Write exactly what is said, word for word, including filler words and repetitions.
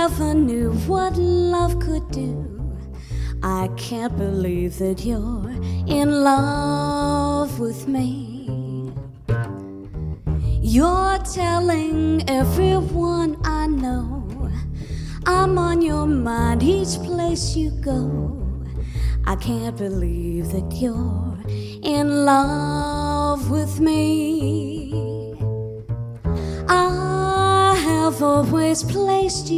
never knew what love could do. I can't believe that you're in love with me. You're telling everyone I know I'm on your mind each place you go. I can't believe that you're in love with me. I have always placed you